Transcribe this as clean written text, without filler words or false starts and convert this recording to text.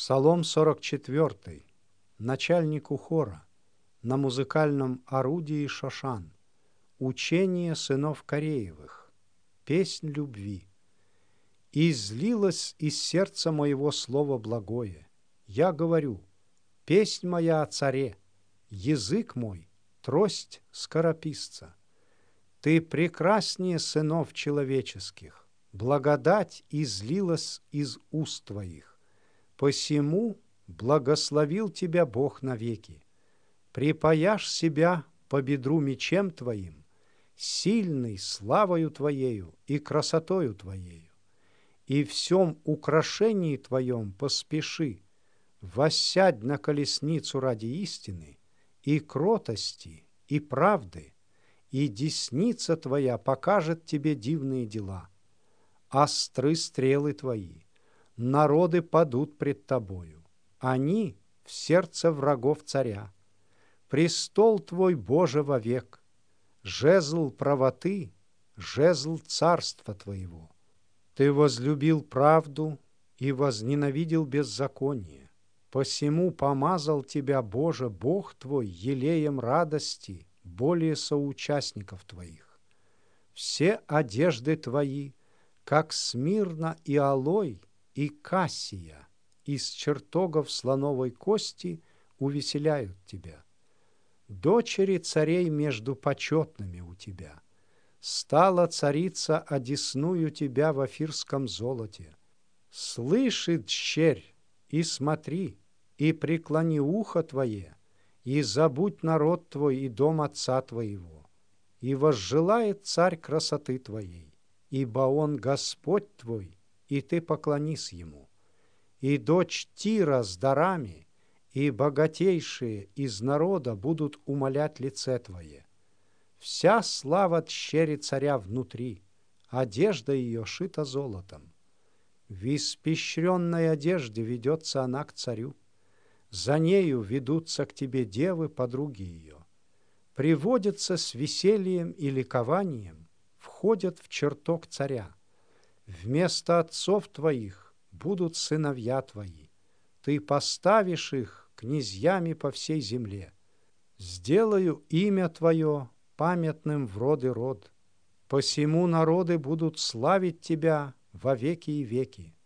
Псалом 44, начальнику хора, на музыкальном орудии Шошан, учение сынов Кореевых, песнь любви. И излилось из сердца моего слово благое. Я говорю, песнь моя о царе, язык мой, трость скорописца. Ты прекраснее сынов человеческих, благодать излилась из уст твоих. Посему благословил тебя Бог навеки. Припаяшь себя по бедру мечем твоим, сильный славою твоею и красотою твоею. И в всем украшении твоем поспеши, воссядь на колесницу ради истины, и кротости, и правды, и десница твоя покажет тебе дивные дела. Остры стрелы твои, народы падут пред тобою, они в сердце врагов царя. Престол твой, Боже, вовек, жезл правоты, жезл царства твоего. Ты возлюбил правду и возненавидел беззаконие. Посему помазал тебя, Боже, Бог твой, елеем радости, более соучастников твоих. Все одежды твои, как смирна и алой, и кассия из чертогов слоновой кости увеселяют тебя. Дочери царей между почетными у тебя. Стала царица одесную тебя в офирском золоте. Слышит щерь, и смотри, и преклони ухо твое, и забудь народ твой и дом отца твоего. И возжелает царь красоты твоей, ибо он Господь твой, и ты поклонись ему. И дочь Тира с дарами, и богатейшие из народа будут умолять лице твое. Вся слава тщери царя внутри, одежда ее шита золотом. В испещренной одежде ведется она к царю. За нею ведутся к тебе девы, подруги ее. Приводятся с весельем и ликованием, входят в чертог царя. Вместо отцов твоих будут сыновья твои. Ты поставишь их князьями по всей земле. Сделаю имя твое памятным в род и род. Посему народы будут славить тебя во веки и веки.